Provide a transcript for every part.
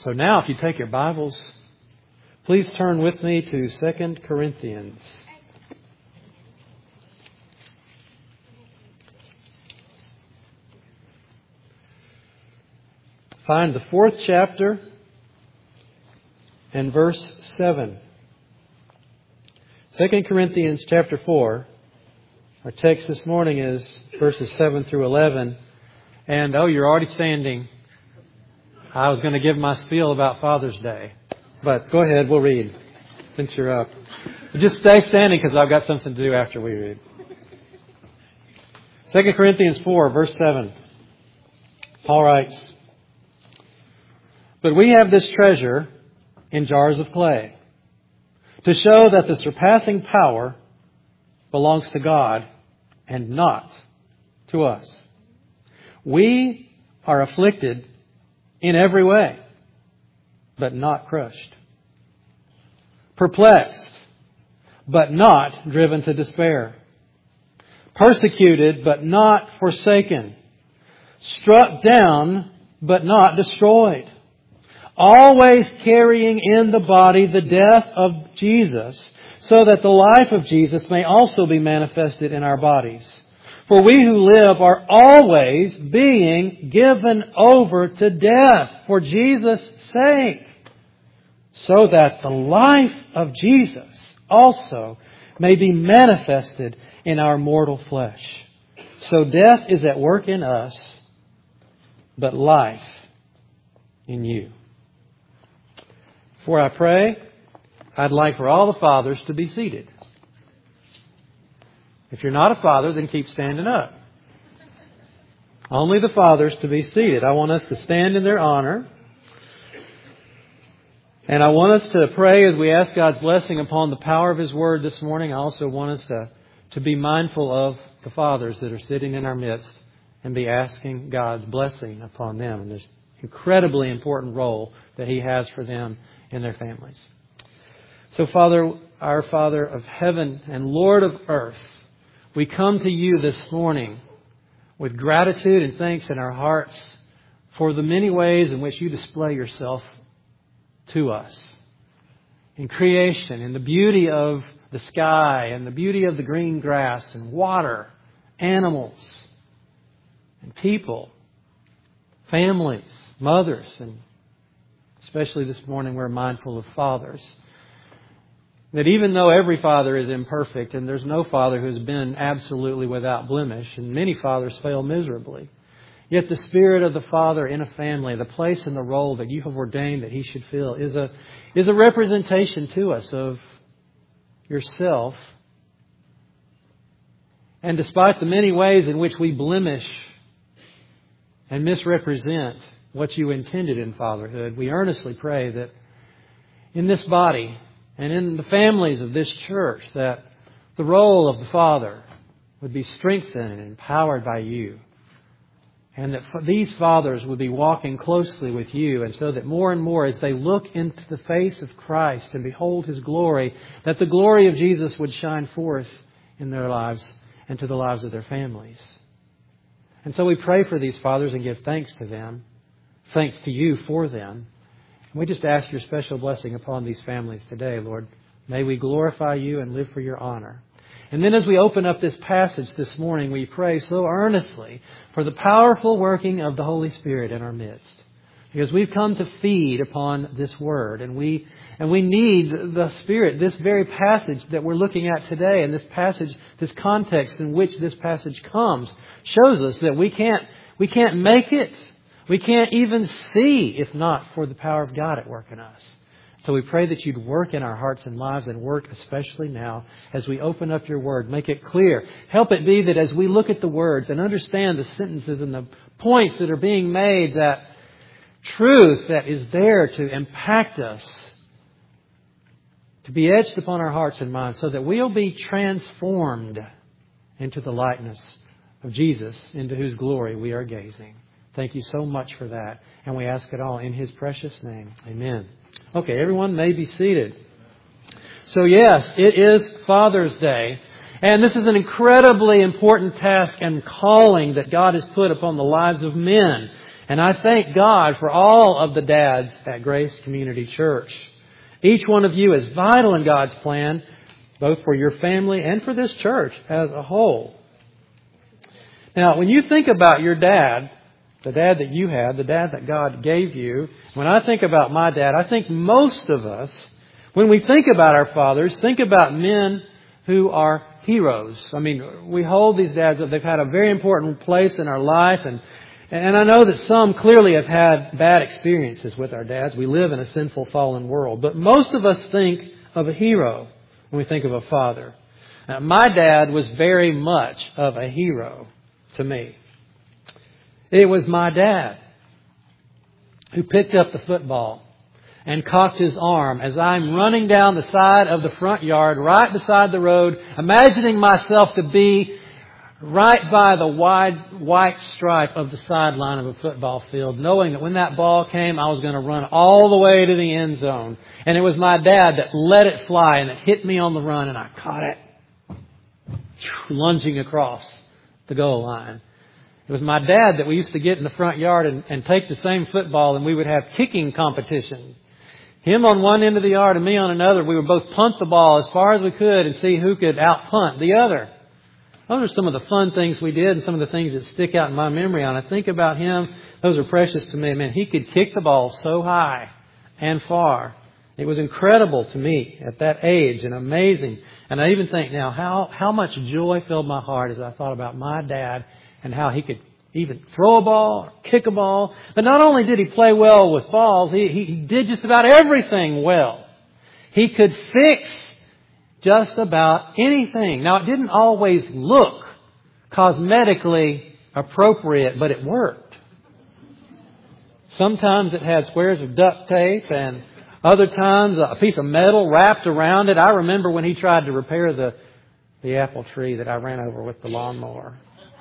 So now, if you take your Bibles, please turn with me to 2 Corinthians. Find the 4th chapter and verse 7. 2 Corinthians chapter 4. Our text this morning is verses 7 through 11. And, you're already standing. I was going to give my spiel about Father's Day. But go ahead, we'll read since you're up. But just stay standing because I've got something to do after we read. 2 Corinthians 4, verse 7. Paul writes, "But we have this treasure in jars of clay, to show that the surpassing power belongs to God and not to us. We are afflicted in every way, but not crushed. Perplexed, but not driven to despair. Persecuted, but not forsaken. Struck down, but not destroyed. Always carrying in the body the death of Jesus, so that the life of Jesus may also be manifested in our bodies. For we who live are always being given over to death for Jesus' sake, so that the life of Jesus also may be manifested in our mortal flesh. So death is at work in us, but life in you." Before I pray, I'd like for all the fathers to be seated. If you're not a father, then keep standing up. Only the fathers to be seated. I want us to stand in their honor. And I want us to pray as we ask God's blessing upon the power of His Word this morning. I also want us to be mindful of the fathers that are sitting in our midst and be asking God's blessing upon them and this incredibly important role that He has for them in their families. So, Father, our Father of heaven and Lord of earth, we come to You this morning with gratitude and thanks in our hearts for the many ways in which You display Yourself to us. In creation, in the beauty of the sky and the beauty of the green grass and water, animals and people, families, mothers, and especially this morning we're mindful of fathers. That even though every father is imperfect and there's no father who's been absolutely without blemish, and many fathers fail miserably, yet the spirit of the father in a family, the place and the role that You have ordained that he should fill is a representation to us of Yourself. And despite the many ways in which we blemish and misrepresent what You intended in fatherhood, we earnestly pray that in this body and in the families of this church, that the role of the father would be strengthened and empowered by You. And that these fathers would be walking closely with You. And so that more and more as they look into the face of Christ and behold His glory, that the glory of Jesus would shine forth in their lives and to the lives of their families. And so we pray for these fathers and give thanks to them. Thanks to You for them. And we just ask Your special blessing upon these families today, Lord. May we glorify You and live for Your honor. And then as we open up this passage this morning, we pray so earnestly for the powerful working of the Holy Spirit in our midst. Because we've come to feed upon this Word. And we need the Spirit. This very passage that we're looking at today, and this passage, this context in which this passage comes, shows us that we can't make it. We can't even see if not for the power of God at work in us. So we pray that You'd work in our hearts and lives, and work especially now as we open up Your Word. Make it clear. Help it be that as we look at the words and understand the sentences and the points that are being made, that truth that is there to impact us, to be etched upon our hearts and minds, so that we'll be transformed into the likeness of Jesus, into whose glory we are gazing. Thank You so much for that. And we ask it all in His precious name. Amen. Okay, everyone may be seated. So yes, it is Father's Day. And this is an incredibly important task and calling that God has put upon the lives of men. And I thank God for all of the dads at Grace Community Church. Each one of you is vital in God's plan, both for your family and for this church as a whole. Now, when you think about your dad, the dad that you had, the dad that God gave you, when I think about my dad, I think most of us, when we think about our fathers, think about men who are heroes. I mean, we hold these dads up. They've had a very important place in our life. And I know that some clearly have had bad experiences with our dads. We live in a sinful, fallen world. But most of us think of a hero when we think of a father. Now, my dad was very much of a hero to me. It was my dad who picked up the football and cocked his arm as I'm running down the side of the front yard, right beside the road, imagining myself to be right by the wide white stripe of the sideline of a football field, knowing that when that ball came, I was going to run all the way to the end zone. And it was my dad that let it fly and it hit me on the run and I caught it, lunging across the goal line. It was my dad that we used to get in the front yard and take the same football and we would have kicking competition. Him on one end of the yard and me on another. We would both punt the ball as far as we could and see who could out-punt the other. Those are some of the fun things we did and some of the things that stick out in my memory. And I think about him, those are precious to me. Man, he could kick the ball so high and far. It was incredible to me at that age and amazing. And I even think now how much joy filled my heart as I thought about my dad and how he could even throw a ball or kick a ball. But not only did he play well with balls, he did just about everything well. He could fix just about anything. Now, it didn't always look cosmetically appropriate, but it worked. Sometimes it had squares of duct tape and other times a piece of metal wrapped around it. I remember when he tried to repair the apple tree that I ran over with the lawnmower.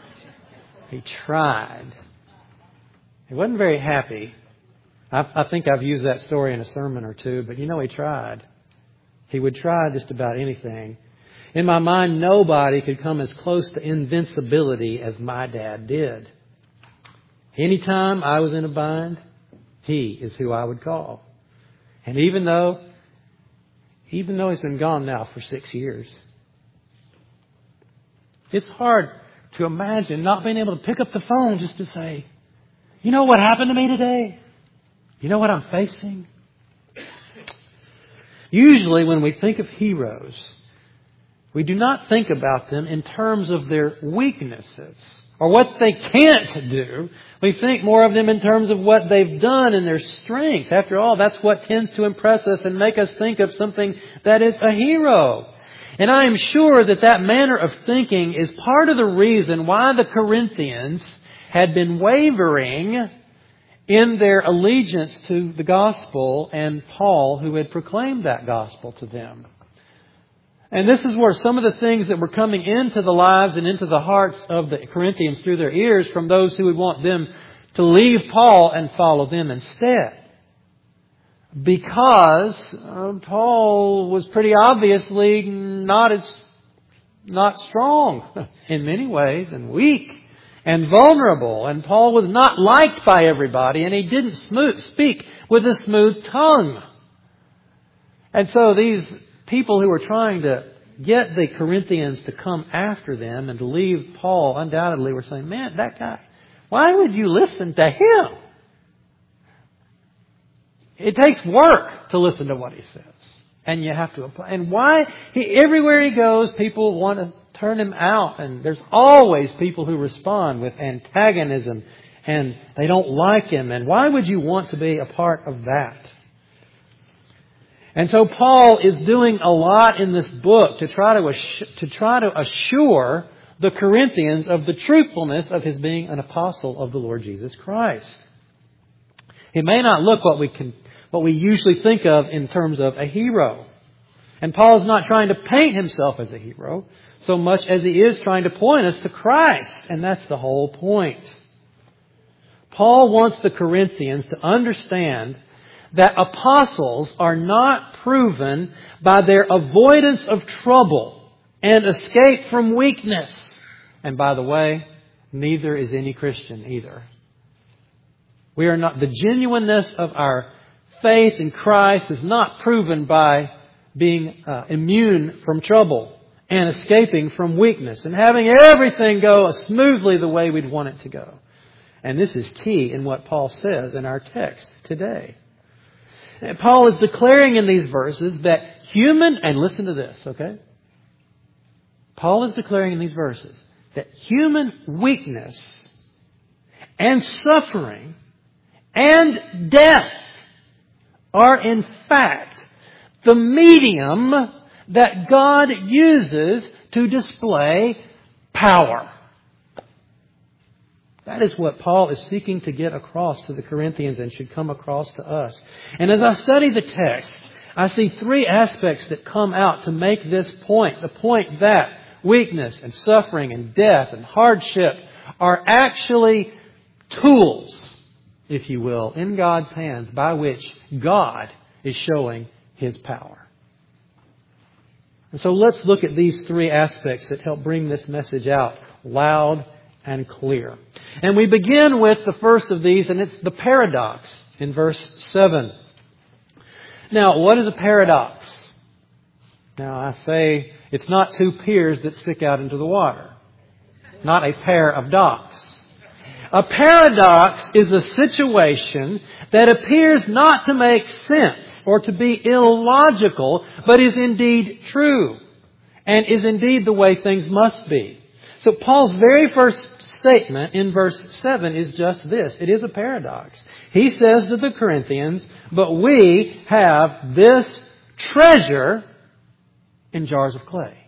He tried. He wasn't very happy. I think I've used that story in a sermon or two, but he tried. He would try just about anything. In my mind, nobody could come as close to invincibility as my dad did. Anytime I was in a bind, he is who I would call. And even though he's been gone now for 6 years, it's hard to imagine not being able to pick up the phone just to say, you know what happened to me today? You know what I'm facing? Usually when we think of heroes, we do not think about them in terms of their weaknesses or what they can't do. We think more of them in terms of what they've done and their strengths. After all, that's what tends to impress us and make us think of something that is a hero. And I am sure that manner of thinking is part of the reason why the Corinthians had been wavering in their allegiance to the gospel and Paul, who had proclaimed that gospel to them. And this is where some of the things that were coming into the lives and into the hearts of the Corinthians through their ears from those who would want them to leave Paul and follow them instead. Because Paul was pretty obviously not strong in many ways and weak and vulnerable. And Paul was not liked by everybody and he didn't speak with a smooth tongue. And so these people who were trying to get the Corinthians to come after them and to leave Paul undoubtedly were saying, man, that guy, why would you listen to him? It takes work to listen to what he says. And you have to apply. And everywhere he goes, people want to turn him out. And there's always people who respond with antagonism. And they don't like him. And why would you want to be a part of that? And so Paul is doing a lot in this book to try to assure the Corinthians of the truthfulness of his being an apostle of the Lord Jesus Christ. It may not look what we usually think of in terms of a hero. And Paul is not trying to paint himself as a hero so much as he is trying to point us to Christ. And that's the whole point. Paul wants the Corinthians to understand that apostles are not proven by their avoidance of trouble and escape from weakness. And by the way, neither is any Christian either. We are not, the genuineness of our faith in Christ is not proven by being immune from trouble and escaping from weakness and having everything go smoothly the way we'd want it to go. And this is key in what Paul says in our text today. And Paul is declaring in these verses that and listen to this, okay? Paul is declaring in these verses that human weakness and suffering and death are in fact the medium that God uses to display power. That is what Paul is seeking to get across to the Corinthians and should come across to us. And as I study the text, I see three aspects that come out to make this point. The point that weakness and suffering and death and hardship are actually tools, if you will, in God's hands by which God is showing His power. And so let's look at these three aspects that help bring this message out loud and clear. And we begin with the first of these, and it's the paradox in verse 7. Now, what is a paradox? Now, I say it's not two piers that stick out into the water. Not a pair of docks. A paradox is a situation that appears not to make sense or to be illogical, but is indeed true and is indeed the way things must be. So Paul's very first statement in verse 7 is just this. It is a paradox. He says to the Corinthians, but we have this treasure in jars of clay.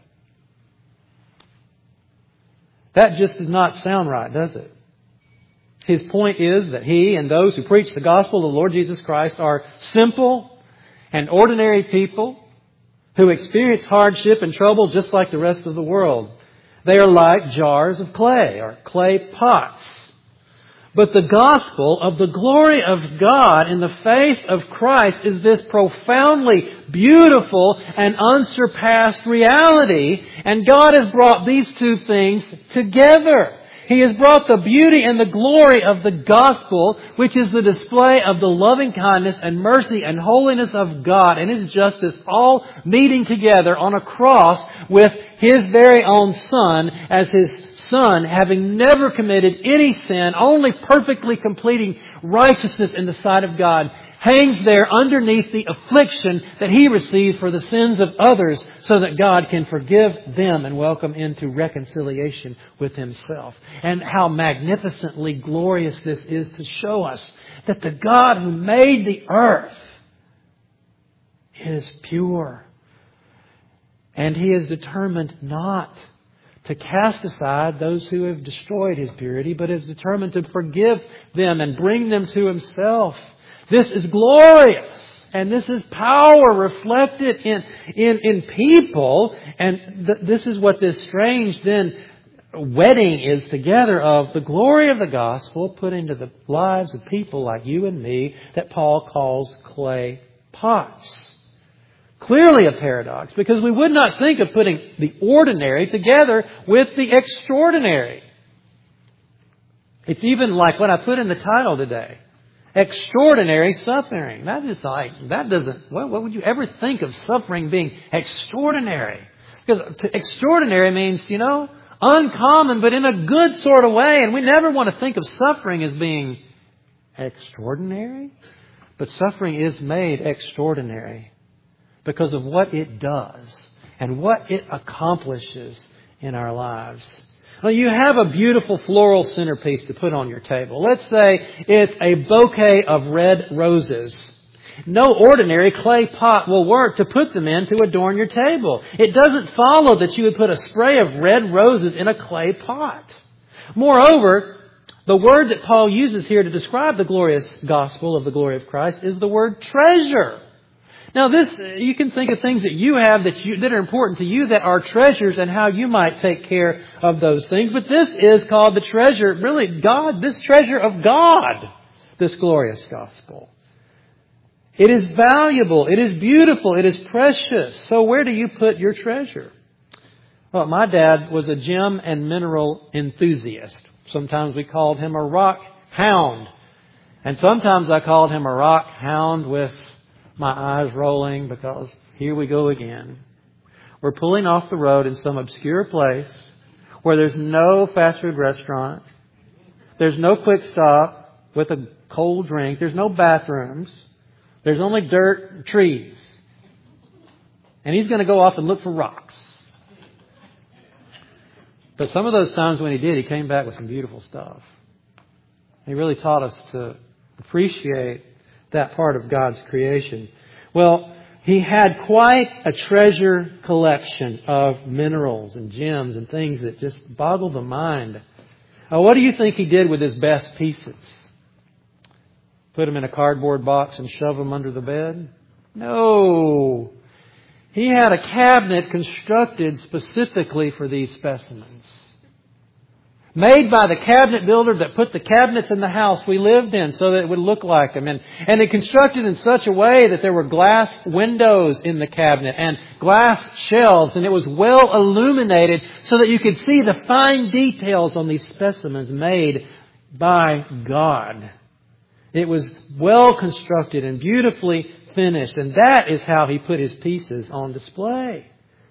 That just does not sound right, does it? His point is that he and those who preach the gospel of the Lord Jesus Christ are simple and ordinary people who experience hardship and trouble just like the rest of the world. They are like jars of clay or clay pots. But the gospel of the glory of God in the face of Christ is this profoundly beautiful and unsurpassed reality. And God has brought these two things together. He has brought the beauty and the glory of the gospel, which is the display of the loving kindness and mercy and holiness of God and His justice, all meeting together on a cross with His very own Son as His Son, having never committed any sin, only perfectly completing righteousness in the sight of God, hangs there underneath the affliction that He receives for the sins of others so that God can forgive them and welcome into reconciliation with Himself. And how magnificently glorious this is to show us that the God who made the earth is pure. And He is determined not to cast aside those who have destroyed His purity, but is determined to forgive them and bring them to Himself. This is glorious. And this is power reflected in people. And this is what this strange then wedding is together of the glory of the gospel put into the lives of people like you and me that Paul calls clay pots. Clearly a paradox, because we would not think of putting the ordinary together with the extraordinary. It's even like what I put in the title today. Extraordinary suffering. That is like, that doesn't, what would you ever think of suffering being extraordinary? Because extraordinary means, uncommon, but in a good sort of way. And we never want to think of suffering as being extraordinary. But suffering is made extraordinary because of what it does and what it accomplishes in our lives. Well, you have a beautiful floral centerpiece to put on your table. Let's say it's a bouquet of red roses. No ordinary clay pot will work to put them in to adorn your table. It doesn't follow that you would put a spray of red roses in a clay pot. Moreover, the word that Paul uses here to describe the glorious gospel of the glory of Christ is the word treasure. Now this, you can think of things that you have that are important to you that are treasures and how you might take care of those things. But this is called the treasure, really God, this treasure of God, this glorious gospel. It is valuable, it is beautiful, it is precious. So where do you put your treasure? Well, my dad was a gem and mineral enthusiast. Sometimes we called him a rock hound. And sometimes I called him a rock hound with my eyes rolling because here we go again. We're pulling off the road in some obscure place where there's no fast food restaurant. There's no quick stop with a cold drink. There's no bathrooms. There's only dirt and trees. And he's going to go off and look for rocks. But some of those times when he did, he came back with some beautiful stuff. He really taught us to appreciate that part of God's creation. Well, he had quite a treasure collection of minerals and gems and things that just boggle the mind. What do you think he did with his best pieces? Put them in a cardboard box and shove them under the bed? No. He had a cabinet constructed specifically for these specimens. Made by the cabinet builder that put the cabinets in the house we lived in so that it would look like them. And it constructed in such a way that there were glass windows in the cabinet and glass shelves. And it was well illuminated so that you could see the fine details on these specimens made by God. It was well constructed and beautifully finished. And that is how he put his pieces on display.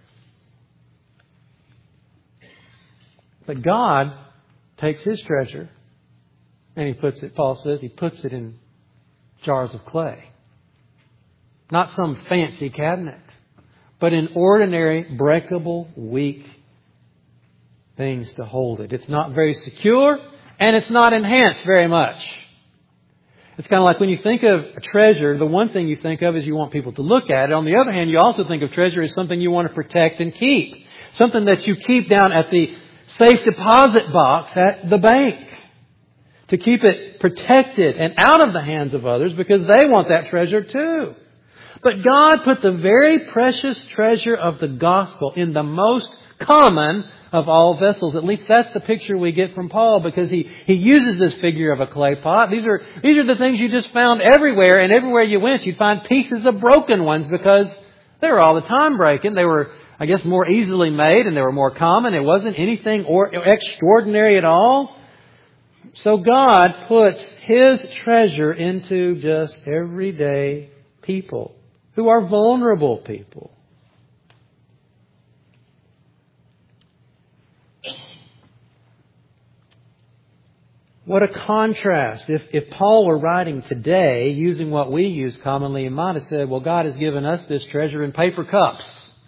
But God takes His treasure and He puts it, Paul says, He puts it in jars of clay. Not some fancy cabinet, but in ordinary, breakable, weak things to hold it. It's not very secure and it's not enhanced very much. It's kind of like when you think of a treasure, the one thing you think of is you want people to look at it. On the other hand, you also think of treasure as something you want to protect and keep. Something that you keep down at the safe deposit box at the bank. To keep it protected and out of the hands of others because they want that treasure too. But God put the very precious treasure of the gospel in the most common of all vessels. At least that's the picture we get from Paul because he uses this figure of a clay pot. These are the things you just found everywhere, and everywhere you went you'd find pieces of broken ones because they were all the time breaking. They were, I guess, more easily made and they were more common. It wasn't anything extraordinary at all. So God puts His treasure into just everyday people who are vulnerable people. What a contrast. If Paul were writing today using what we use commonly, he might have said, well, God has given us this treasure in paper cups.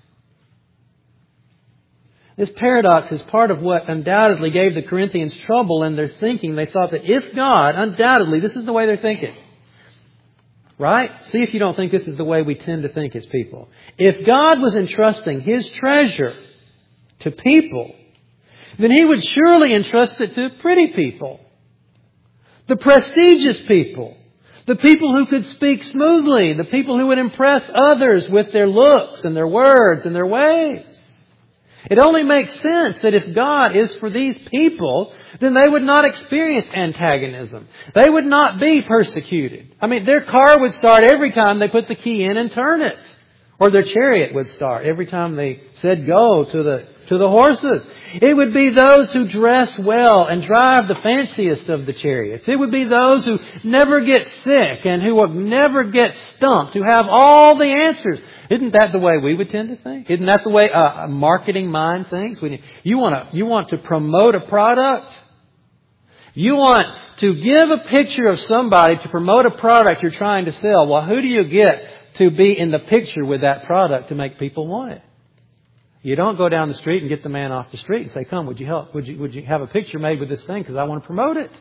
This paradox is part of what undoubtedly gave the Corinthians trouble in their thinking. They thought that if God, undoubtedly, this is the way they're thinking. Right? See if you don't think this is the way we tend to think as people. If God was entrusting His treasure to people, then He would surely entrust it to pretty people. The prestigious people. The people who could speak smoothly. The people who would impress others with their looks and their words and their ways. It only makes sense that if God is for these people, then they would not experience antagonism. They would not be persecuted. I mean, their car would start every time they put the key in and turn it. Or their chariot would start every time they said go to the horses. It would be those who dress well and drive the fanciest of the chariots. It would be those who never get sick and who will never get stumped, who have all the answers. Isn't that the way we would tend to think? Isn't that the way a marketing mind thinks? You want to promote a product? You want to give a picture of somebody to promote a product you're trying to sell. Well, who do you get to be in the picture with that product to make people want it? You don't go down the street and get the man off the street and say, come, would you help? Would you have a picture made with this thing because I want to promote it?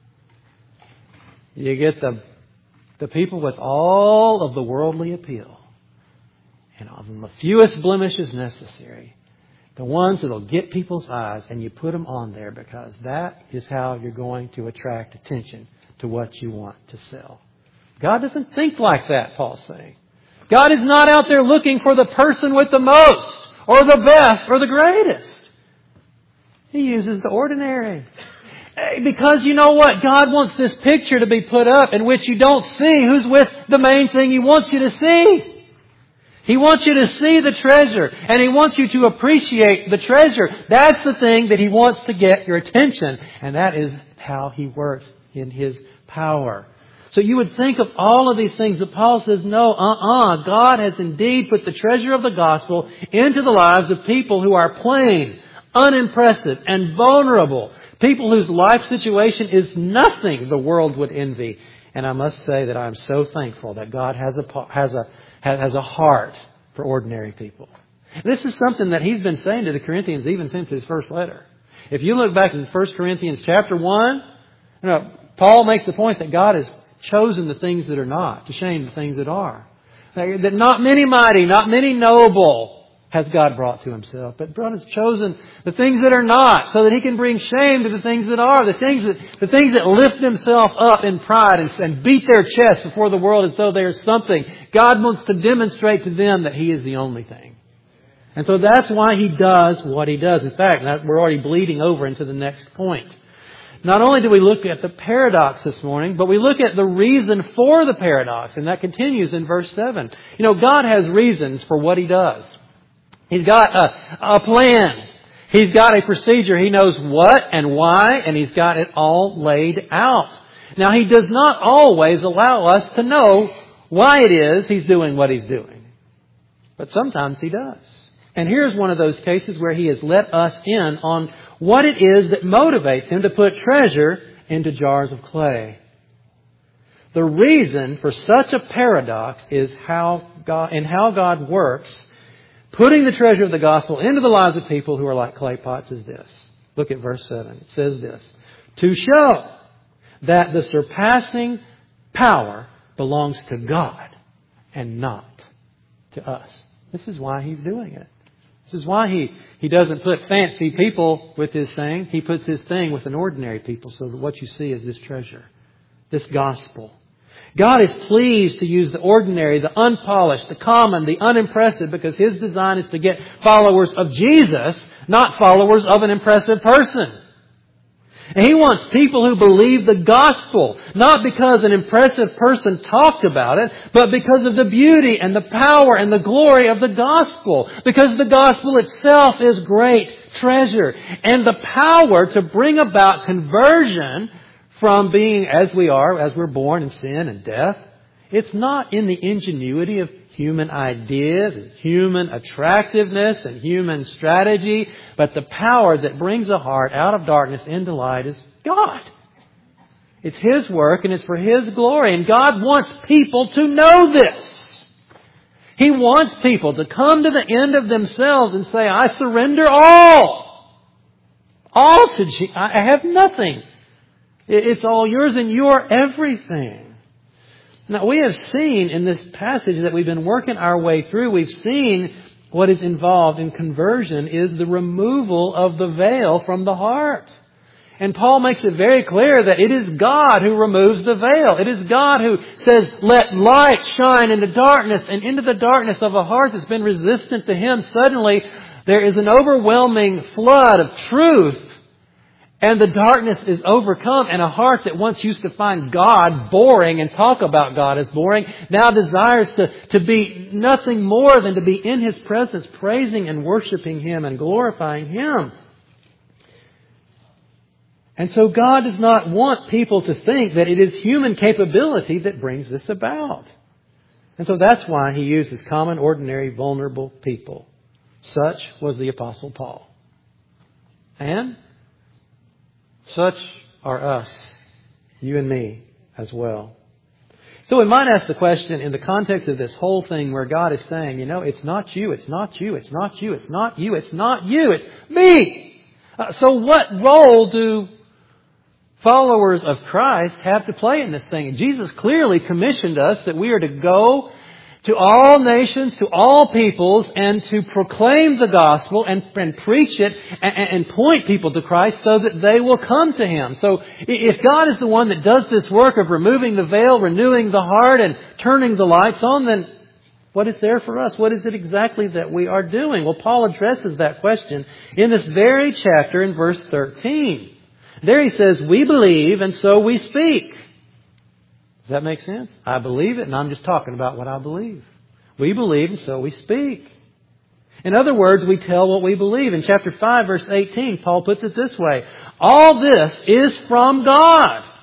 You get the people with all of the worldly appeal and all the fewest blemishes necessary. The ones that will get people's eyes, and you put them on there because that is how you're going to attract attention to what you want to sell. God doesn't think like that, Paul's saying. God is not out there looking for the person with the most or the best or the greatest. He uses the ordinary. Because you know what? God wants this picture to be put up in which you don't see who's with the main thing He wants you to see. He wants you to see the treasure, and He wants you to appreciate the treasure. That's the thing that He wants to get your attention, and that is how He works in His power. So you would think of all of these things, but Paul says, no, God has indeed put the treasure of the gospel into the lives of people who are plain, unimpressive, and vulnerable. People whose life situation is nothing the world would envy. And I must say that I'm so thankful that God has a heart for ordinary people. This is something that he's been saying to the Corinthians even since his first letter. If you look back in 1 Corinthians chapter 1, Paul makes the point that God has chosen the things that are not, to shame the things that are. That not many mighty, not many noble has God brought to Himself. But God has chosen the things that are not, so that He can bring shame to the things that are. The things that lift themselves up in pride and beat their chest before the world as though they are something. God wants to demonstrate to them that He is the only thing. And so that's why He does what He does. In fact, we're already bleeding over into the next point. Not only do we look at the paradox this morning, but we look at the reason for the paradox. And that continues in verse 7. God has reasons for what He does. He's got a plan. He's got a procedure. He knows what and why, and He's got it all laid out. Now, He does not always allow us to know why it is He's doing what He's doing. But sometimes He does. And here's one of those cases where He has let us in on what it is that motivates Him to put treasure into jars of clay. The reason for such a paradox is how God works, putting the treasure of the gospel into the lives of people who are like clay pots is this. Look at verse 7. It says this: to show that the surpassing power belongs to God and not to us. This is why He's doing it. This is why He doesn't put fancy people with His thing. He puts His thing with an ordinary people, so that what you see is this treasure, this gospel. God is pleased to use the ordinary, the unpolished, the common, the unimpressive, because His design is to get followers of Jesus, not followers of an impressive person. And He wants people who believe the gospel, not because an impressive person talked about it, but because of the beauty and the power and the glory of the gospel. Because the gospel itself is great treasure. And the power to bring about conversion from being as we are, as we're born in sin and death. It's not in the ingenuity of human ideas, and human attractiveness and human strategy, but the power that brings a heart out of darkness into light is God. It's His work and it's for His glory. And God wants people to know this. He wants people to come to the end of themselves and say, I surrender all. All to Jesus. I have nothing. It's all yours and you are everything. Now, we have seen in this passage that we've been working our way through, we've seen what is involved in conversion is the removal of the veil from the heart. And Paul makes it very clear that it is God who removes the veil. It is God who says, let light shine into darkness, and into the darkness of a heart that's been resistant to Him. Suddenly, there is an overwhelming flood of truth. And the darkness is overcome, and a heart that once used to find God boring and talk about God as boring, now desires to be nothing more than to be in His presence, praising and worshiping Him and glorifying Him. And so God does not want people to think that it is human capability that brings this about. And so that's why He uses common, ordinary, vulnerable people. Such was the Apostle Paul. And such are us, you and me as well. So we might ask the question in the context of this whole thing where God is saying, it's not you, it's not you, it's not you, it's not you, it's not you, it's me. So what role do followers of Christ have to play in this thing? And Jesus clearly commissioned us that we are to go to all nations, to all peoples, and to proclaim the gospel and preach it and point people to Christ so that they will come to Him. So if God is the one that does this work of removing the veil, renewing the heart, and turning the lights on, then what is there for us? What is it exactly that we are doing? Well, Paul addresses that question in this very chapter in verse 13. There he says, we believe and so we speak. Does that make sense? I believe it, and I'm just talking about what I believe. We believe, and so we speak. In other words, we tell what we believe. In chapter 5, verse 18, Paul puts it this way: all this is from God,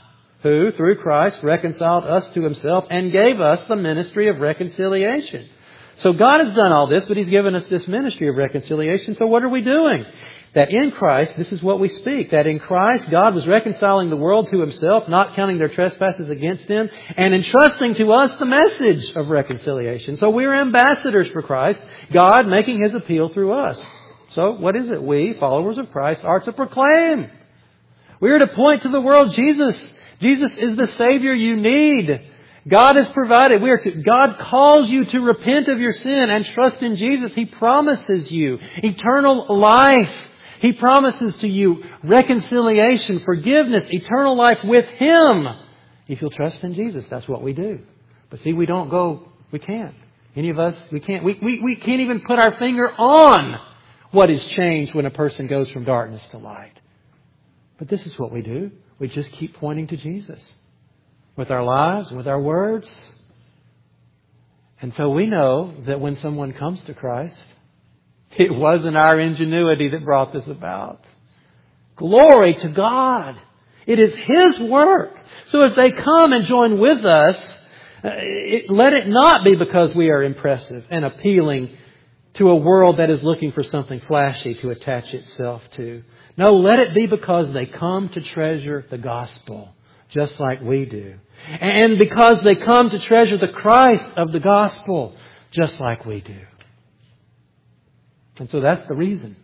who, through Christ, reconciled us to Himself and gave us the ministry of reconciliation. So God has done all this, but He's given us this ministry of reconciliation. So what are we doing? That in Christ, this is what we speak, that in Christ God was reconciling the world to Himself, not counting their trespasses against them, and entrusting to us the message of reconciliation. So we are ambassadors for Christ, God making His appeal through us. So what is it? We, followers of Christ, are to proclaim. We are to point to the world Jesus. Jesus is the Savior you need. God has provided. God calls you to repent of your sin and trust in Jesus. He promises you eternal life. He promises to you reconciliation, forgiveness, eternal life with Him. If you'll trust in Jesus, that's what we do. But see, we can't. Any of us, we can't. We can't even put our finger on what is changed when a person goes from darkness to light. But this is what we do. We just keep pointing to Jesus with our lives and with our words. And so we know that when someone comes to Christ, it wasn't our ingenuity that brought this about. Glory to God. It is His work. So if they come and join with us, let it not be because we are impressive and appealing to a world that is looking for something flashy to attach itself to. No, let it be because they come to treasure the gospel, just like we do. And because they come to treasure the Christ of the gospel, just like we do. And so that's the reason.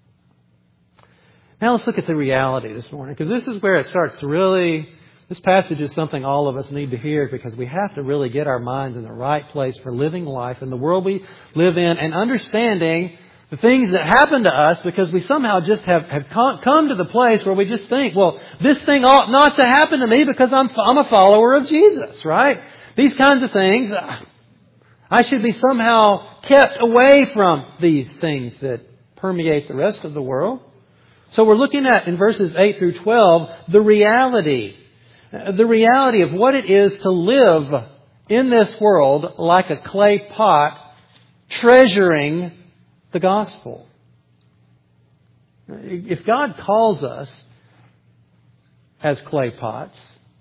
Now let's look at the reality this morning, because this is where it starts to really... This passage is something all of us need to hear, because we have to really get our minds in the right place for living life in the world we live in and understanding the things that happen to us, because we somehow just have come to the place where we just think, well, this thing ought not to happen to me because I'm a follower of Jesus, right? These kinds of things, I should be somehow kept away from these things that permeate the rest of the world. So we're looking at, in verses 8 through 12, the reality of what it is to live in this world like a clay pot, treasuring the gospel. If God calls us as clay pots,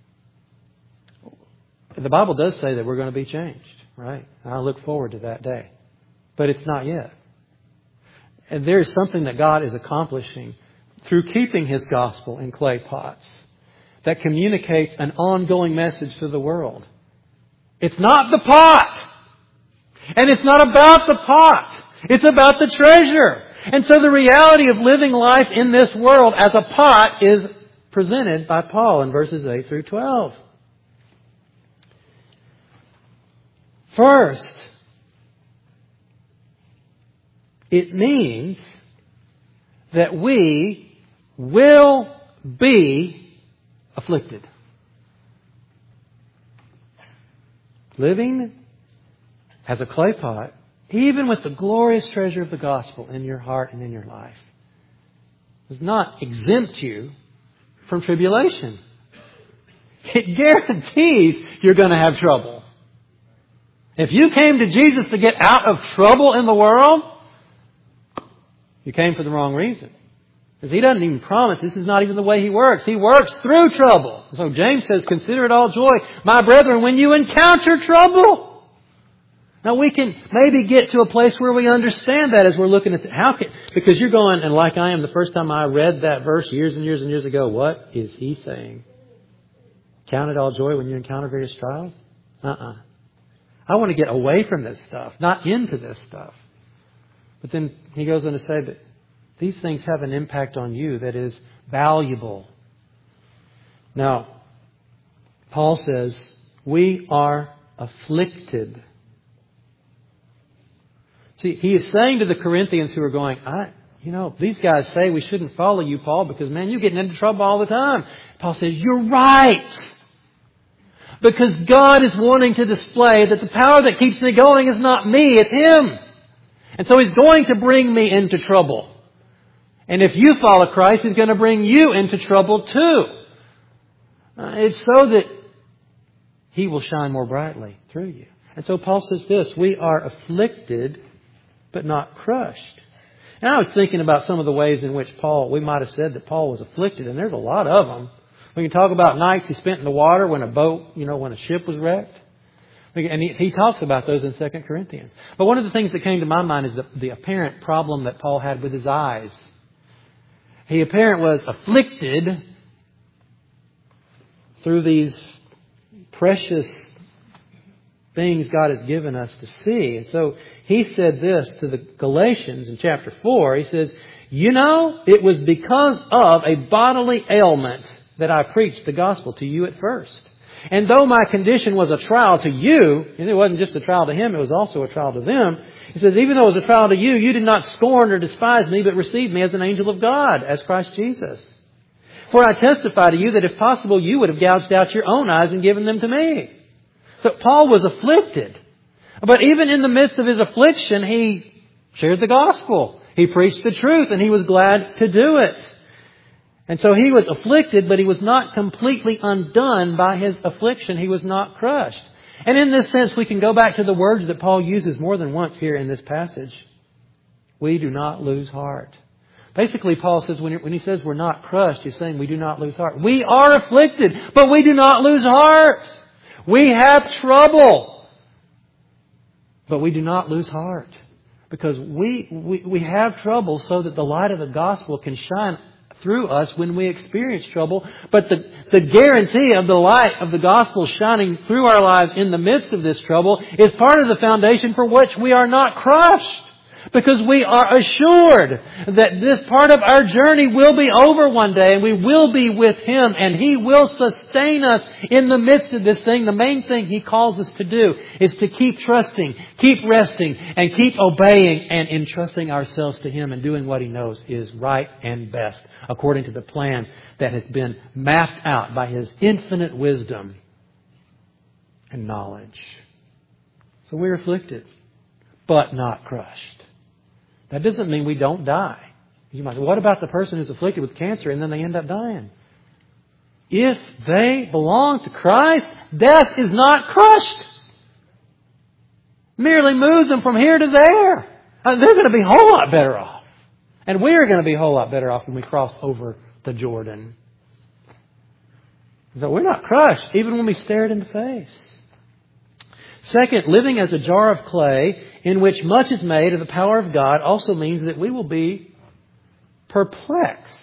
the Bible does say that we're going to be changed, right? I look forward to that day. But it's not yet. And there is something that God is accomplishing through keeping His gospel in clay pots that communicates an ongoing message to the world. It's not the pot. And it's not about the pot. It's about the treasure. And so the reality of living life in this world as a pot is presented by Paul in verses 8 through 12. First, it means that we will be afflicted. Living as a clay pot, even with the glorious treasure of the gospel in your heart and in your life, does not exempt you from tribulation. It guarantees you're going to have trouble. If you came to Jesus to get out of trouble in the world, you came for the wrong reason. Because He doesn't even promise. This is not even the way He works. He works through trouble. So James says, consider it all joy, my brethren, when you encounter trouble. Now we can maybe get to a place where we understand that as we're looking at because you're going, and like I am, the first time I read that verse years and years and years ago, what is he saying? Count it all joy when you encounter various trials? I want to get away from this stuff, not into this stuff. But then he goes on to say that these things have an impact on you that is valuable. Now, Paul says, we are afflicted. See, he is saying to the Corinthians who are going, these guys say we shouldn't follow you, Paul, because, man, you're getting into trouble all the time. Paul says, you're right. Because God is wanting to display that the power that keeps me going is not me, it's Him. And so He's going to bring me into trouble. And if you follow Christ, He's going to bring you into trouble too. It's so that He will shine more brightly through you. And so Paul says this, we are afflicted, but not crushed. And I was thinking about some of the ways in which we might have said that Paul was afflicted, and there's a lot of them. We can talk about nights he spent in the water when a boat, when a ship was wrecked. And he talks about those in 2 Corinthians. But one of the things that came to my mind is the apparent problem that Paul had with his eyes. He apparently was afflicted through these precious things God has given us to see. And so he said this to the Galatians in chapter 4. He says, it was because of a bodily ailment that I preached the gospel to you at first. And though my condition was a trial to you, and it wasn't just a trial to him, it was also a trial to them. He says, even though it was a trial to you, you did not scorn or despise me, but received me as an angel of God, as Christ Jesus. For I testify to you that if possible, you would have gouged out your own eyes and given them to me. So Paul was afflicted. But even in the midst of his affliction, he shared the gospel. He preached the truth, and he was glad to do it. And so he was afflicted, but he was not completely undone by his affliction. He was not crushed. And in this sense, we can go back to the words that Paul uses more than once here in this passage. We do not lose heart. Basically, Paul says when he says we're not crushed, he's saying we do not lose heart. We are afflicted, but we do not lose heart. We have trouble, but we do not lose heart. Because we have trouble so that the light of the gospel can shine through us when we experience trouble. But the guarantee of the light of the gospel shining through our lives in the midst of this trouble is part of the foundation for which we are not crushed. Because we are assured that this part of our journey will be over one day and we will be with Him and He will sustain us in the midst of this thing. The main thing He calls us to do is to keep trusting, keep resting, and keep obeying and entrusting ourselves to Him and doing what He knows is right and best according to the plan that has been mapped out by His infinite wisdom and knowledge. So we're afflicted, but not crushed. That doesn't mean we don't die. You might say, what about the person who's afflicted with cancer and then they end up dying? If they belong to Christ, death is not crushed. Merely moves them from here to there. They're going to be a whole lot better off. And we're going to be a whole lot better off when we cross over the Jordan. So we're not crushed, even when we stare it in the face. Second, living as a jar of clay in which much is made of the power of God also means that we will be perplexed.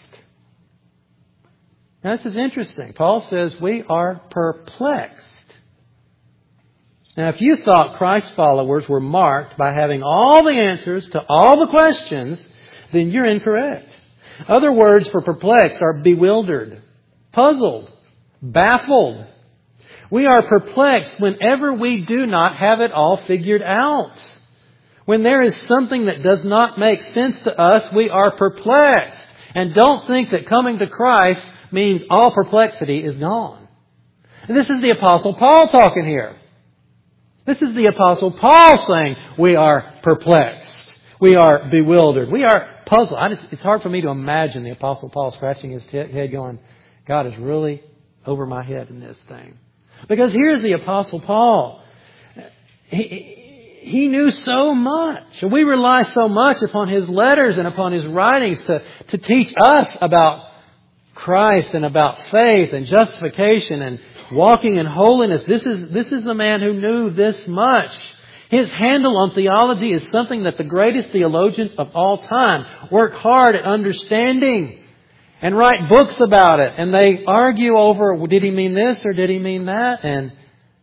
Now, this is interesting. Paul says we are perplexed. Now, if you thought Christ's followers were marked by having all the answers to all the questions, then you're incorrect. Other words for perplexed are bewildered, puzzled, baffled. We are perplexed whenever we do not have it all figured out. When there is something that does not make sense to us, we are perplexed. And don't think that coming to Christ means all perplexity is gone. And this is the Apostle Paul talking here. This is the Apostle Paul saying we are perplexed. We are bewildered. We are puzzled. It's hard for me to imagine the Apostle Paul scratching his head going, God is really over my head in this thing. Because here's the Apostle Paul. He knew so much. We rely so much upon his letters and upon his writings to teach us about Christ and about faith and justification and walking in holiness. This is the man who knew this much. His handle on theology is something that the greatest theologians of all time work hard at understanding and write books about it. And they argue over, did he mean this or did he mean that? And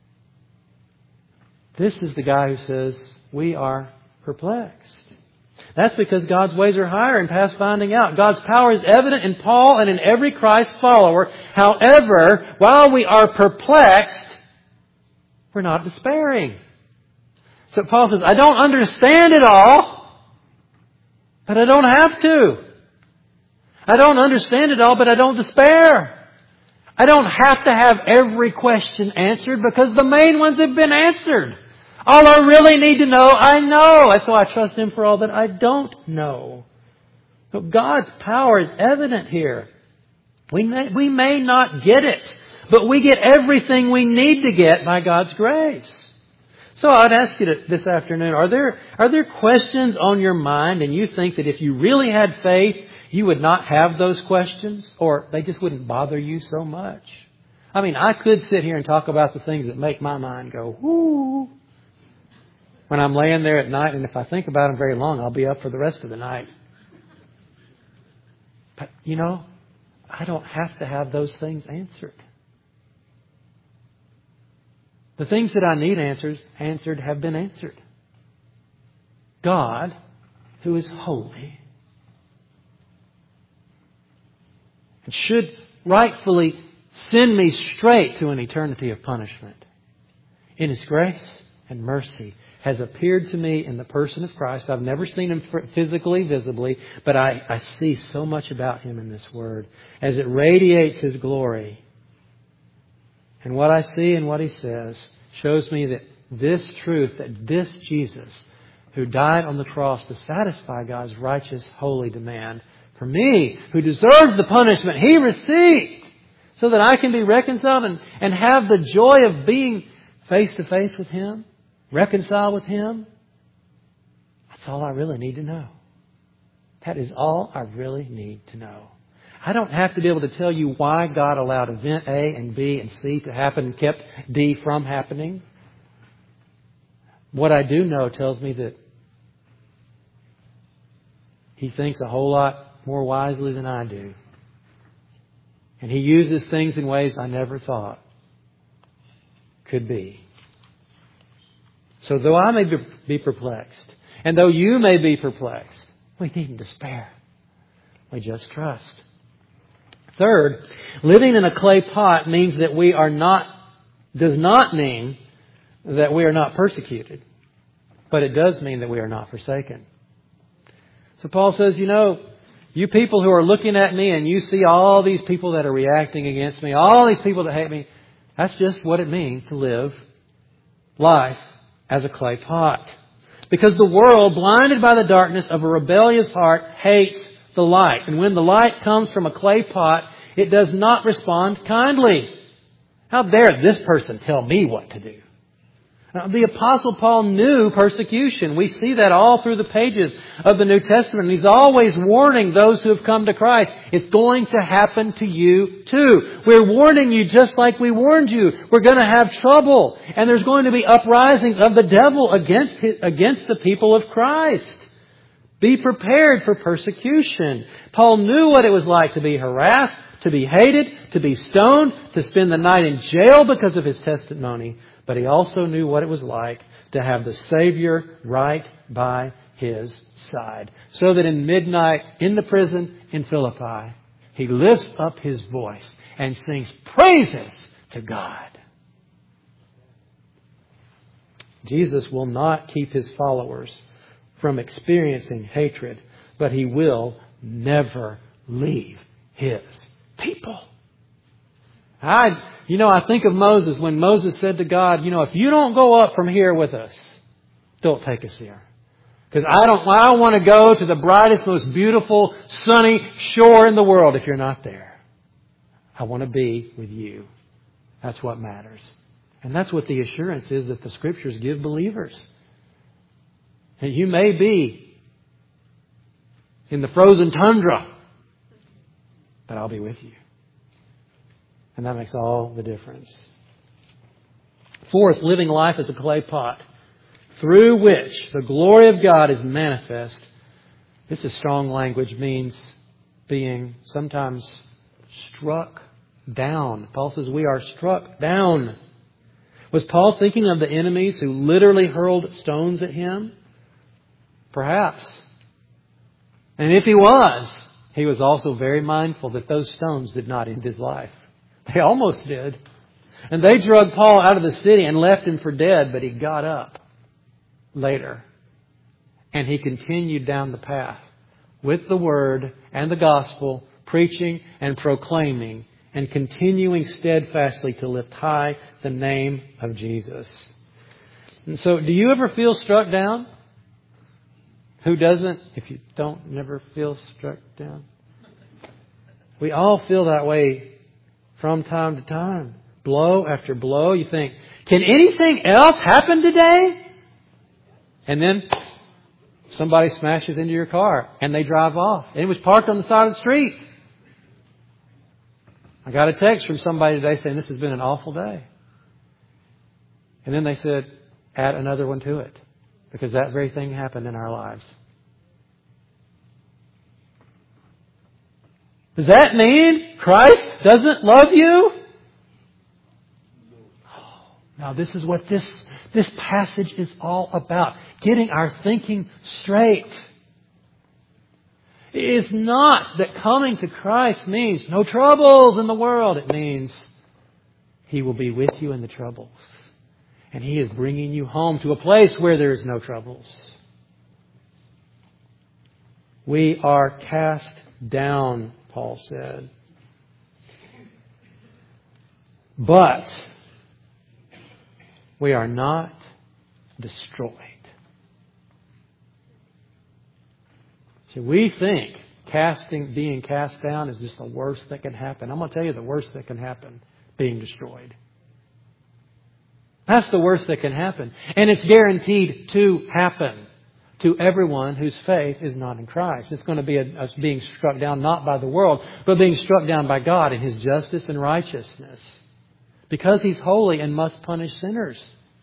this is the guy who says, we are perplexed. That's because God's ways are higher and past finding out. God's power is evident in Paul and in every Christ follower. However, while we are perplexed, we're not despairing. So Paul says, I don't understand it all, but I don't have to. I don't understand it all, but I don't despair. I don't have to have every question answered because the main ones have been answered. All I really need to know, I know. And so I trust Him for all that I don't know. So God's power is evident here. We may not get it, but we get everything we need to get by God's grace. So I'd ask you this afternoon, are there questions on your mind and you think that if you really had faith, you would not have those questions? Or they just wouldn't bother you so much? I mean, I could sit here and talk about the things that make my mind go, whoo, when I'm laying there at night, and if I think about them very long, I'll be up for the rest of the night. But, I don't have to have those things answered. The things that I need answered have been answered. God, who is holy, and should rightfully send me straight to an eternity of punishment, in His grace and mercy, has appeared to me in the person of Christ. I've never seen Him physically, visibly, but I see so much about Him in this Word as it radiates His glory. And what I see and what He says shows me that this truth, that this Jesus, who died on the cross to satisfy God's righteous, holy demand for me, who deserves the punishment He received, so that I can be reconciled and have the joy of being face to face with Him, reconciled with Him. That's all I really need to know. That is all I really need to know. I don't have to be able to tell you why God allowed event A and B and C to happen and kept D from happening. What I do know tells me that He thinks a whole lot more wisely than I do. And He uses things in ways I never thought could be. So though I may be perplexed, and though you may be perplexed, we needn't despair. We just trust. Third, living in a clay pot means that does not mean that we are not persecuted. But it does mean that we are not forsaken. So Paul says, you people who are looking at me and you see all these people that are reacting against me, all these people that hate me, that's just what it means to live life as a clay pot. Because the world, blinded by the darkness of a rebellious heart, hates the light. And when the light comes from a clay pot, it does not respond kindly. How dare this person tell me what to do? Now, the Apostle Paul knew persecution. We see that all through the pages of the New Testament. He's always warning those who have come to Christ. It's going to happen to you too. We're warning you just like we warned you. We're going to have trouble. And there's going to be uprisings of the devil against the people of Christ. Be prepared for persecution. Paul knew what it was like to be harassed, to be hated, to be stoned, to spend the night in jail because of his testimony. But he also knew what it was like to have the Savior right by his side. So that in midnight, in the prison in Philippi, he lifts up his voice and sings praises to God. Jesus will not keep His followers from experiencing hatred, but He will never leave His people. I think of Moses when Moses said to God, if you don't go up from here with us, don't take us here. Because I don't want to go to the brightest, most beautiful, sunny shore in the world if you're not there. I want to be with you. That's what matters. And that's what the assurance is that the Scriptures give believers. And you may be in the frozen tundra, but I'll be with you. And that makes all the difference. Fourth, living life as a clay pot through which the glory of God is manifest. This is strong language, means being sometimes struck down. Paul says we are struck down. Was Paul thinking of the enemies who literally hurled stones at him? Perhaps. And if he was also very mindful that those stones did not end his life. They almost did. And they dragged Paul out of the city and left him for dead, but he got up later. And he continued down the path with the Word and the Gospel, preaching and proclaiming and continuing steadfastly to lift high the name of Jesus. And so, do you ever feel struck down? Who doesn't? If you don't, never feel struck down. We all feel that way from time to time. Blow after blow. You think, Can anything else happen today? And then somebody smashes into your car and they drive off. And it was parked on the side of the street. I got a text from somebody today saying this has been an awful day. And then they said, add another one to it. Because that very thing happened in our lives. Does that mean Christ doesn't love you? Now this is what this passage is all about. Getting our thinking straight. It is not that coming to Christ means no troubles in the world. It means He will be with you in the troubles. And He is bringing you home to a place where there is no troubles. We are cast down, Paul said. But we are not destroyed. See, we think being cast down is just the worst that can happen. I'm going to tell you the worst that can happen, being destroyed. That's the worst that can happen. And it's guaranteed to happen to everyone whose faith is not in Christ. It's going to be us being struck down not by the world, but being struck down by God in His justice and righteousness. Because He's holy and must punish sinners.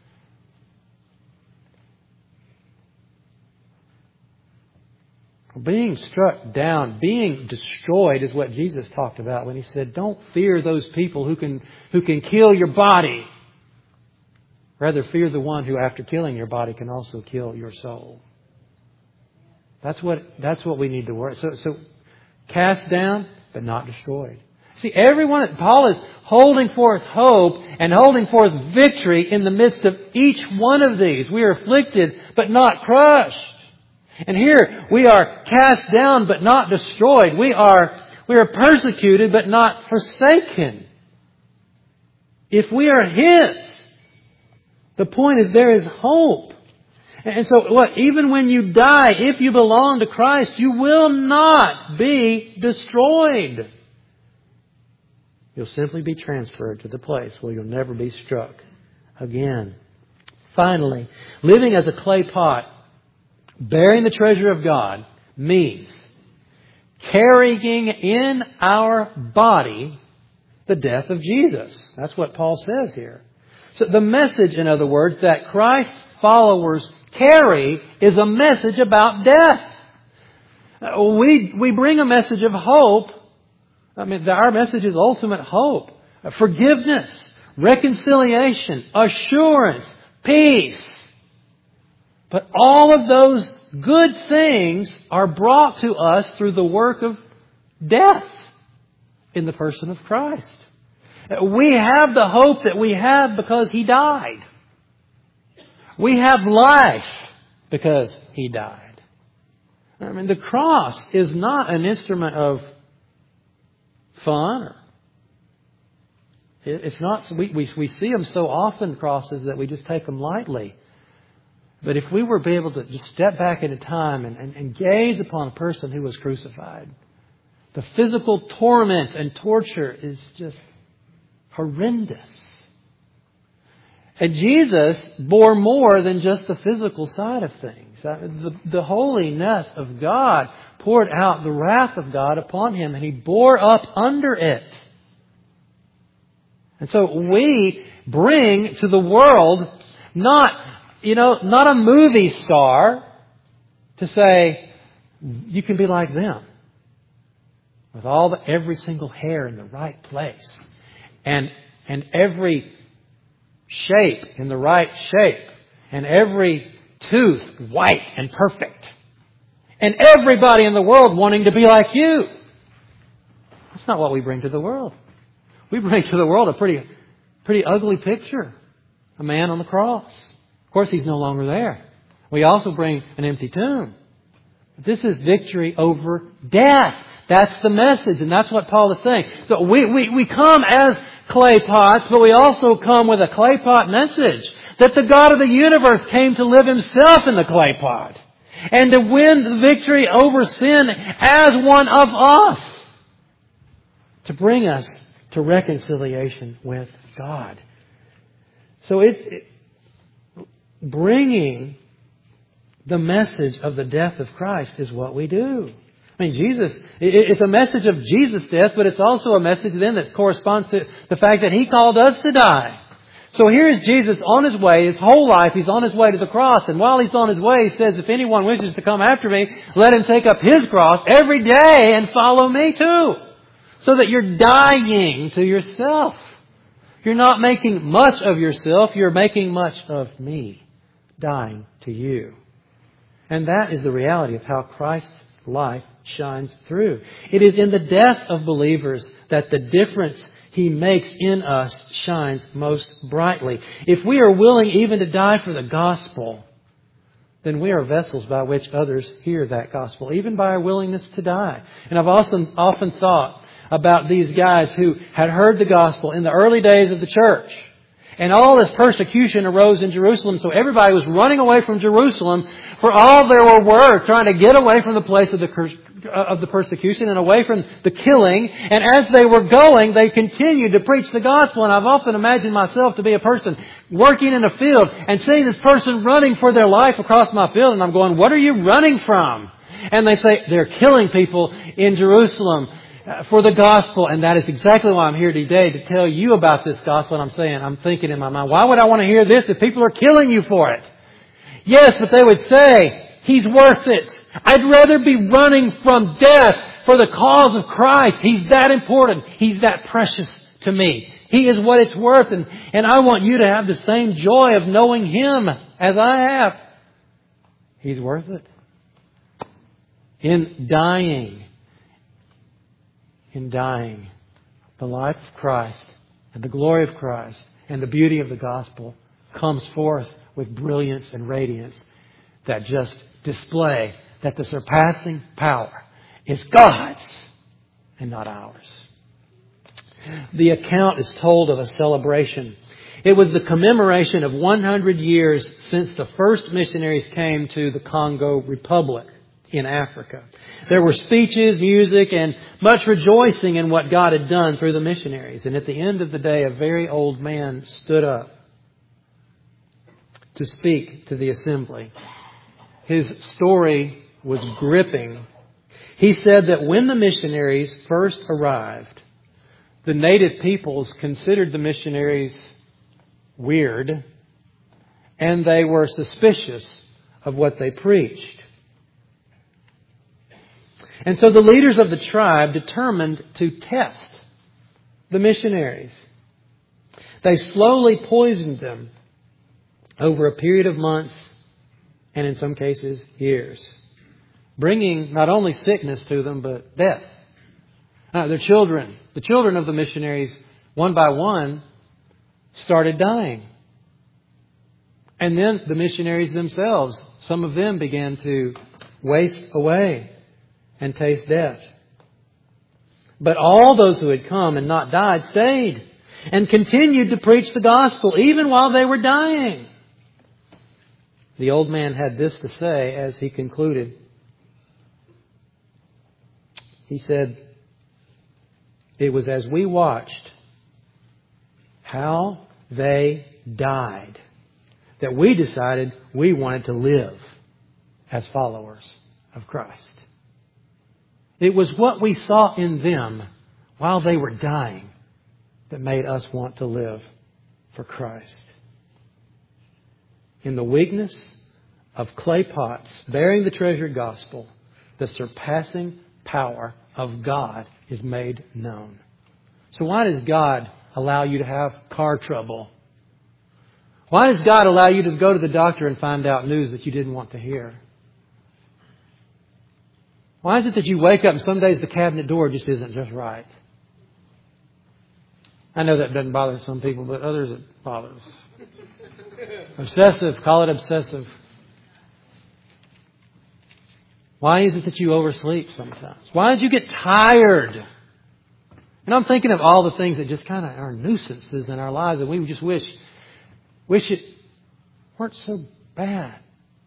Being struck down, being destroyed is what Jesus talked about when He said, don't fear those people who can kill your body. Rather fear the one who after killing your body can also kill your soul. That's what we need to worry. So cast down, but not destroyed. See, Paul is holding forth hope and holding forth victory in the midst of each one of these. We are afflicted, but not crushed. And here we are cast down, but not destroyed. We are persecuted, but not forsaken. If we are His, the point is there is hope. And so even when you die, if you belong to Christ, you will not be destroyed. You'll simply be transferred to the place where you'll never be struck again. Finally, living as a clay pot, bearing the treasure of God, means carrying in our body the death of Jesus. That's what Paul says here. So the message, in other words, that Christ's followers carry is a message about death. We bring a message of hope. Our message is ultimate hope, forgiveness, reconciliation, assurance, peace. But all of those good things are brought to us through the work of death in the person of Christ. We have the hope that we have because He died. We have life because He died. The cross is not an instrument of fun. It's not. We see them so often, crosses, that we just take them lightly. But if we were be able to just step back in time and gaze upon a person who was crucified, the physical torment and torture is just horrendous. And Jesus bore more than just the physical side of things. The holiness of God poured out the wrath of God upon Him, and He bore up under it. And so we bring to the world not a movie star to say, you can be like them. With every single hair in the right place. And every shape in the right shape. And every tooth white and perfect. And everybody in the world wanting to be like you. That's not what we bring to the world. We bring to the world a pretty ugly picture. A man on the cross. Of course, He's no longer there. We also bring an empty tomb. This is victory over death. That's the message, and that's what Paul is saying. So we come as clay pots, but we also come with a clay pot message. That the God of the universe came to live Himself in the clay pot. And to win the victory over sin as one of us. To bring us to reconciliation with God. So bringing the message of the death of Christ is what we do. I mean, it's a message of Jesus' death, but it's also a message then that corresponds to the fact that He called us to die. So here's Jesus on His way, His whole life, He's on His way to the cross. And while He's on His way, He says, if anyone wishes to come after me, let him take up his cross every day and follow me too. So that you're dying to yourself. You're not making much of yourself, you're making much of me, dying to you. And that is the reality of how Christ's life shines through. It is in the death of believers that the difference He makes in us shines most brightly. If we are willing even to die for the gospel, then we are vessels by which others hear that gospel, even by our willingness to die. And I've often thought about these guys who had heard the gospel in the early days of the church. And all this persecution arose in Jerusalem, so everybody was running away from Jerusalem for all they were worth, trying to get away from the place of the persecution and away from the killing. And as they were going, they continued to preach the gospel. And I've often imagined myself to be a person working in a field and seeing this person running for their life across my field. And I'm going, what are you running from? And they say, they're killing people in Jerusalem for the gospel. And that is exactly why I'm here today, to tell you about this gospel. And I'm thinking in my mind, why would I want to hear this if people are killing you for it? Yes, but they would say, He's worth it. I'd rather be running from death for the cause of Christ. He's that important. He's that precious to me. He is what it's worth. And I want you to have the same joy of knowing Him as I have. He's worth it. In dying, the life of Christ and the glory of Christ and the beauty of the gospel comes forth with brilliance and radiance that just display that the surpassing power is God's and not ours. The account is told of a celebration. It was the commemoration of 100 years since the first missionaries came to the Congo Republic in Africa. There were speeches, music, and much rejoicing in what God had done through the missionaries. And at the end of the day, a very old man stood up to speak to the assembly. His story was gripping. He said that when the missionaries first arrived, the native peoples considered the missionaries weird, and they were suspicious of what they preached. And so the leaders of the tribe determined to test the missionaries. They slowly poisoned them over a period of months and in some cases years, bringing not only sickness to them but death. The children of the missionaries, one by one, started dying. And then the missionaries themselves, some of them began to waste away and taste death. But all those who had come and not died stayed and continued to preach the gospel even while they were dying. The old man had this to say as he concluded. He said, "It was as we watched how they died that we decided we wanted to live as followers of Christ. It was what we saw in them while they were dying that made us want to live for Christ." In the weakness of clay pots bearing the treasured gospel, the surpassing power of God is made known. So why does God allow you to have car trouble? Why does God allow you to go to the doctor and find out news that you didn't want to hear? Why is it that you wake up and some days the cabinet door just isn't just right? I know that doesn't bother some people, but others it bothers. Obsessive, call it obsessive. Why is it that you oversleep sometimes? Why did you get tired? And I'm thinking of all the things that just kind of are nuisances in our lives that we just wish it weren't so bad.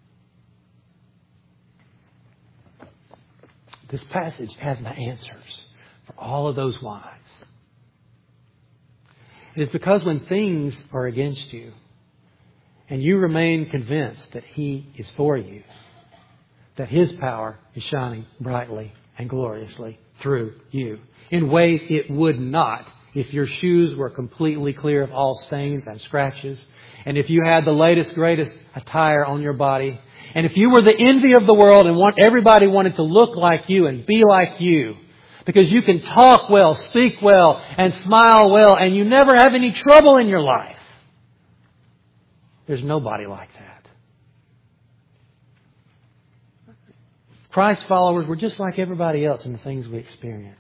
This passage has the answers for all of those whys. It is because when things are against you, and you remain convinced that He is for you, that His power is shining brightly and gloriously through you in ways it would not if your shoes were completely clear of all stains and scratches, and if you had the latest, greatest attire on your body, and if you were the envy of the world and everybody wanted to look like you and be like you, because you can talk well, speak well, and smile well, and you never have any trouble in your life. There's nobody like that. Christ followers, we're just like everybody else in the things we experience.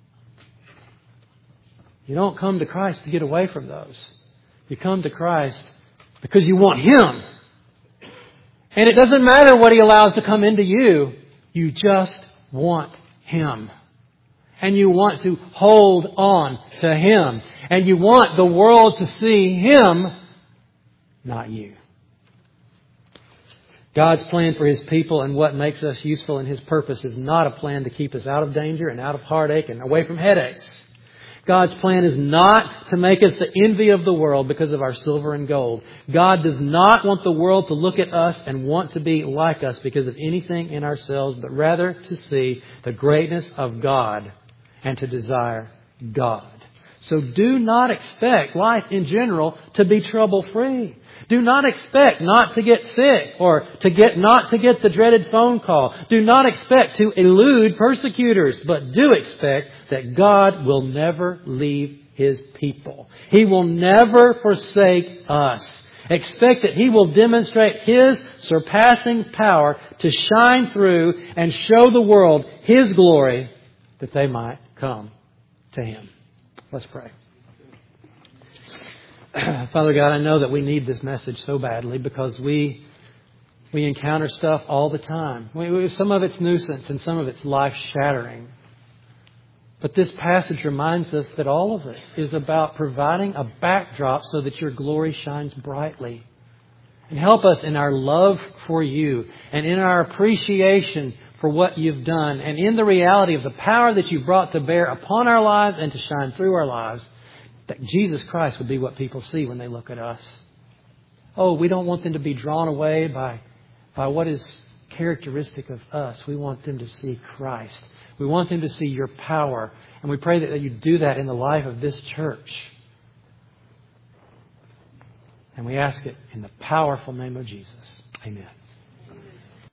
You don't come to Christ to get away from those. You come to Christ because you want Him. And it doesn't matter what He allows to come into you. You just want Him. And you want to hold on to Him. And you want the world to see Him, not you. God's plan for His people and what makes us useful in His purpose is not a plan to keep us out of danger and out of heartache and away from headaches. God's plan is not to make us the envy of the world because of our silver and gold. God does not want the world to look at us and want to be like us because of anything in ourselves, but rather to see the greatness of God and to desire God. So do not expect life in general to be trouble-free. Do not expect not to get sick or not to get the dreaded phone call. Do not expect to elude persecutors, but do expect that God will never leave His people. He will never forsake us. Expect that He will demonstrate His surpassing power to shine through and show the world His glory that they might come to Him. Let's pray. Father God, I know that we need this message so badly because we encounter stuff all the time. Some of it's nuisance and some of it's life-shattering. But this passage reminds us that all of it is about providing a backdrop so that your glory shines brightly. And help us in our love for you and in our appreciation for what you've done and in the reality of the power that you've brought to bear upon our lives and to shine through our lives, that Jesus Christ would be what people see when they look at us. Oh, we don't want them to be drawn away by what is characteristic of us. We want them to see Christ. We want them to see your power. And we pray that you do that in the life of this church. And we ask it in the powerful name of Jesus. Amen.